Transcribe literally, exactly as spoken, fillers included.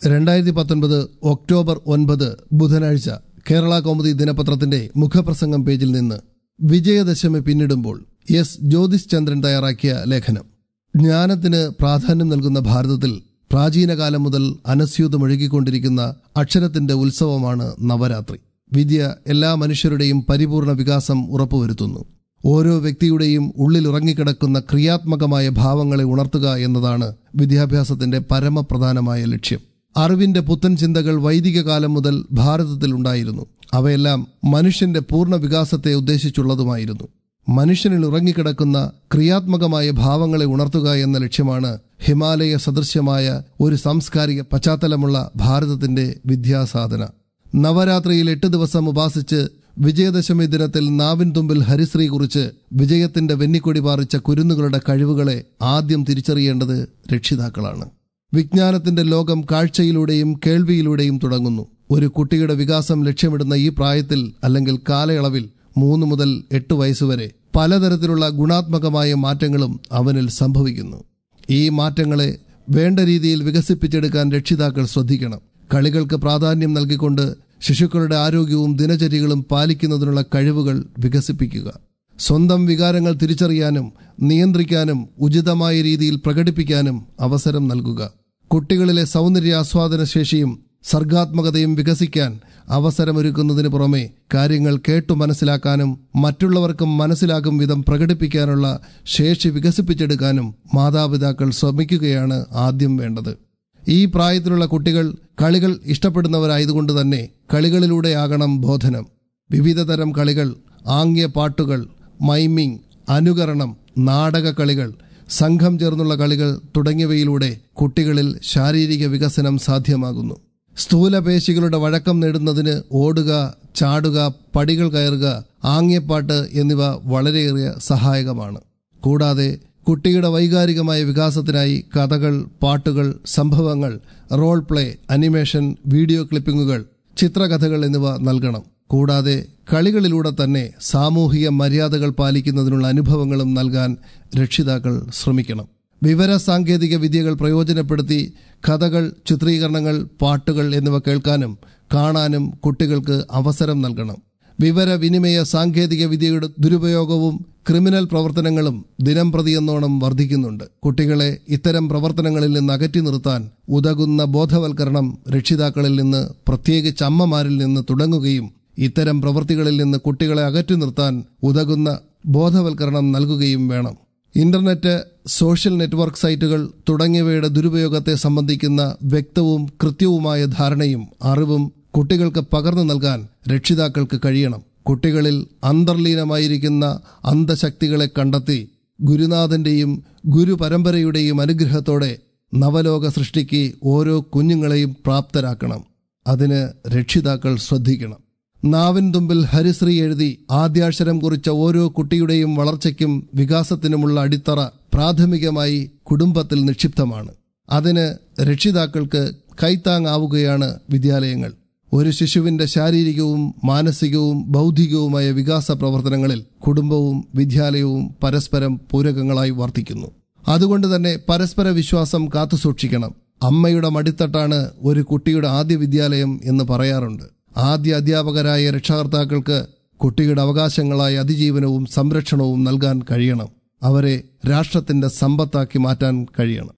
രണ്ടായിരത്തി പത്തൊൻപത് ഒക്ടോബർ ഒൻപത് ബുധനാഴ്ച കേരള കൗമുദി ദിനപത്രത്തിന്റെ മുഖപ്രസംഗം പേജിൽ നിന്ന് വിജയദശമി പിന്നിടുമ്പോൾ എസ് ജ്യോതിഷ് ചന്ദ്രൻ തയ്യാറാക്കിയ ലേഖനം. ജ്ഞാനത്തിന് പ്രാധാന്യം നൽകുന്ന ഭാരതത്തിൽ പ്രാചീനകാലം മുതൽ അനസ്യൂതമൊഴുകിക്കൊണ്ടിരിക്കുന്ന അക്ഷരത്തിന്റെ ഉത്സവമാണ് നവരാത്രി. വിദ്യ എല്ലാ മനുഷ്യരുടെയും പരിപൂർണ വികാസം ഉറപ്പുവരുത്തുന്നു. ഓരോ വ്യക്തിയുടെയും ഉള്ളിൽ ഉറങ്ങിക്കിടക്കുന്ന ക്രിയാത്മകമായ ഭാവങ്ങളെ ഉണർത്തുക എന്നതാണ് വിദ്യാഭ്യാസത്തിന്റെ പരമപ്രധാനമായ ലക്ഷ്യം. അറിവിന്റെ പുത്തൻ ചിന്തകൾ വൈദിക കാലം മുതൽ ഭാരതത്തിൽ ഉണ്ടായിരുന്നു. അവയെല്ലാം മനുഷ്യന്റെ പൂർണ്ണ വികാസത്തെ ഉദ്ദേശിച്ചുള്ളതുമായിരുന്നു. മനുഷ്യനിൽ ഉറങ്ങിക്കിടക്കുന്ന ക്രിയാത്മകമായ ഭാവങ്ങളെ ഉണർത്തുക എന്ന ലക്ഷ്യമാണ് ഹിമാലയ സദൃശ്യമായ ഒരു സാംസ്കാരിക പശ്ചാത്തലമുള്ള ഭാരതത്തിന്റെ വിദ്യാസാധന. നവരാത്രിയിൽ എട്ട് ദിവസം ഉപാസിച്ച് വിജയദശമി ദിനത്തിൽ നാവിൻ തുമ്പിൽ ഹരിശ്രീ കുറിച്ച് വിജയത്തിന്റെ വെന്നിക്കൊടി പാറിച്ച കുരുന്നുകളുടെ കഴിവുകളെ ആദ്യം തിരിച്ചറിയേണ്ടത് രക്ഷിതാക്കളാണ്. വിജ്ഞാനത്തിന്റെ ലോകം കാഴ്ചയിലൂടെയും കേൾവിയിലൂടെയും തുടങ്ങുന്നു. ഒരു കുട്ടിയുടെ വികാസം ലക്ഷ്യമിടുന്ന ഈ പ്രായത്തിൽ അല്ലെങ്കിൽ കാലയളവിൽ മൂന്ന് മുതൽ എട്ട് വയസ്സുവരെ പലതരത്തിലുള്ള ഗുണാത്മകമായ മാറ്റങ്ങളും അവനിൽ സംഭവിക്കുന്നു. ഈ മാറ്റങ്ങളെ വേണ്ട രീതിയിൽ വികസിപ്പിച്ചെടുക്കാൻ രക്ഷിതാക്കൾ ശ്രദ്ധിക്കണം. കളികൾക്ക് പ്രാധാന്യം നൽകിക്കൊണ്ട് ശിശുക്കളുടെ ആരോഗ്യവും ദിനചര്യകളും പാലിക്കുന്നതിനുള്ള കഴിവുകൾ വികസിപ്പിക്കുക. സ്വന്തം വികാരങ്ങൾ തിരിച്ചറിയാനും നിയന്ത്രിക്കാനും ഉചിതമായ രീതിയിൽ പ്രകടിപ്പിക്കാനും അവസരം നൽകുക. കുട്ടികളിലെ സൗന്ദര്യാസ്വാദന ശേഷിയും സർഗാത്മകതയും വികസിക്കാൻ അവസരമൊരുക്കുന്നതിന് പുറമെ കാര്യങ്ങൾ കേട്ടു മനസ്സിലാക്കാനും മറ്റുള്ളവർക്കും മനസ്സിലാകും വിധം പ്രകടിപ്പിക്കാനുള്ള ശേഷി വികസിപ്പിച്ചെടുക്കാനും മാതാപിതാക്കൾ ശ്രമിക്കുകയാണ് ആദ്യം വേണ്ടത്. ഈ പ്രായത്തിലുള്ള കുട്ടികൾ കളികൾ ഇഷ്ടപ്പെടുന്നവരായതുകൊണ്ട് തന്നെ കളികളിലൂടെയാകണം ബോധനം. വിവിധതരം കളികൾ, ആംഗ്യ പാട്ടുകൾ, മൈമിംഗ്, അനുകരണം, നാടക കളികൾ, സംഘം ചേർന്നുള്ള കളികൾ തുടങ്ങിയവയിലൂടെ കുട്ടികളിൽ ശാരീരിക വികസനം സാധ്യമാകുന്നു. സ്ഥൂലപേശികളുടെ വഴക്കം നേടുന്നതിന് ഓടുക, ചാടുക, പടികൾ കയറുക, ആംഗ്യപ്പാട്ട് എന്നിവ വളരെയേറെ സഹായകമാണ്. കൂടാതെ കുട്ടിയുടെ വൈകാരികമായ വികാസത്തിനായി കഥകൾ, പാട്ടുകൾ, സംഭവങ്ങൾ, റോൾ പ്ലേ, അനിമേഷൻ, വീഡിയോ ക്ലിപ്പിംഗുകൾ, ചിത്രകഥകൾ എന്നിവ നൽകണം. കൂടാതെ കളികളിലൂടെ തന്നെ സാമൂഹിക മര്യാദകൾ പാലിക്കുന്നതിനുള്ള അനുഭവങ്ങളും നൽകാൻ രക്ഷിതാക്കൾ ശ്രമിക്കണം. വിവര സാങ്കേതിക വിദ്യകൾ പ്രയോജനപ്പെടുത്തി കഥകൾ, ചിത്രീകരണങ്ങൾ, പാട്ടുകൾ എന്നിവ കേൾക്കാനും കാണാനും കുട്ടികൾക്ക് അവസരം നൽകണം. വിവരവിനിമയ സാങ്കേതിക വിദ്യയുടെ ദുരുപയോഗവും ക്രിമിനൽ പ്രവർത്തനങ്ങളും ദിനം പ്രതിയെന്നോണം വർദ്ധിക്കുന്നുണ്ട്. കുട്ടികളെ ഇത്തരം പ്രവർത്തനങ്ങളിൽ നിന്ന് അകറ്റി നിർത്താൻ ഉതകുന്ന ബോധവൽക്കരണം രക്ഷിതാക്കളിൽ നിന്ന്, പ്രത്യേകിച്ച് അമ്മമാരിൽ നിന്ന് തുടങ്ങുകയും ഇത്തരം പ്രവൃത്തികളിൽ നിന്ന് കുട്ടികളെ അകറ്റി നിർത്താൻ ഉതകുന്ന ബോധവൽക്കരണം നൽകുകയും വേണം. ഇന്റർനെറ്റ്, സോഷ്യൽ നെറ്റ്വർക്ക് സൈറ്റുകൾ തുടങ്ങിയവയുടെ ദുരുപയോഗത്തെ സംബന്ധിക്കുന്ന വ്യക്തവും കൃത്യവുമായ ധാരണയും അറിവും കുട്ടികൾക്ക് പകർന്നു നൽകാൻ രക്ഷിതാക്കൾക്ക് കഴിയണം. കുട്ടികളിൽ അന്തർലീനമായിരിക്കുന്ന അന്ധശക്തികളെ കണ്ടെത്തി ഗുരുനാഥന്റെയും ഗുരുപരമ്പരയുടെയും അനുഗ്രഹത്തോടെ നവലോക സൃഷ്ടിക്ക് ഓരോ കുഞ്ഞുങ്ങളെയും പ്രാപ്തരാക്കണം. അതിന് രക്ഷിതാക്കൾ ശ്രദ്ധിക്കണം. നാവിൻ തുമ്പിൽ ഹരിശ്രീ എഴുതി ആദ്യാക്ഷരം കുറിച്ച ഓരോ കുട്ടിയുടെയും വളർച്ചയ്ക്കും വികാസത്തിനുമുള്ള അടിത്തറ പ്രാഥമികമായി കുടുംബത്തിൽ നിക്ഷിപ്തമാണ്. അതിന് രക്ഷിതാക്കൾക്ക് കൈത്താങ്ങാവുകയാണ് വിദ്യാലയങ്ങൾ. ഒരു ശിശുവിന്റെ ശാരീരികവും മാനസികവും ബൗദ്ധികവുമായ വികാസ പ്രവർത്തനങ്ങളിൽ കുടുംബവും വിദ്യാലയവും പരസ്പരം പൂരകങ്ങളായി വർത്തിക്കുന്നു. അതുകൊണ്ട് തന്നെ പരസ്പര വിശ്വാസം കാത്തുസൂക്ഷിക്കണം. അമ്മയുടെ മടിത്തട്ടാണ് ഒരു കുട്ടിയുടെ ആദ്യ വിദ്യാലയം എന്ന് പറയാറുണ്ട്. ആദ്യ അധ്യാപകരായ രക്ഷകർത്താക്കൾക്ക് കുട്ടിയുടെ അവകാശങ്ങളായ അതിജീവനവും സംരക്ഷണവും നൽകാൻ കഴിയണം. അവരെ രാഷ്ട്രത്തിന്റെ സമ്പത്താക്കി മാറ്റാൻ കഴിയണം.